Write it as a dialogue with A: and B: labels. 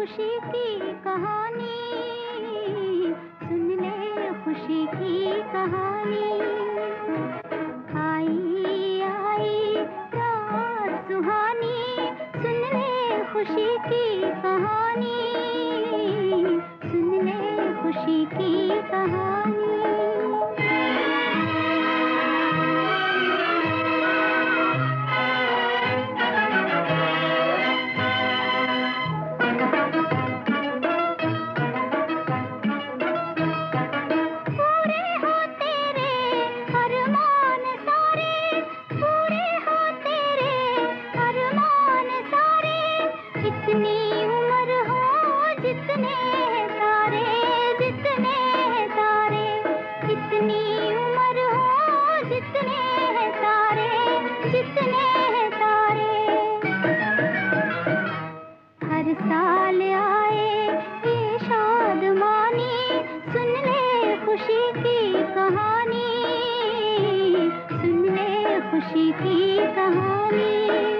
A: खुशी की कहानी, सुन ले खुशी की कहानी। आई आई रात सुहानी, सुन ले खुशी की कहानी, सुन ले खुशी की कहानी। जितनी उम्र हो जितने तारे, जितने तारे, जितनी उम्र हो जितने तारे, जितने तारे। हर साल आए ये शादमानी, सुन ले खुशी की कहानी, सुन ले खुशी की कहानी।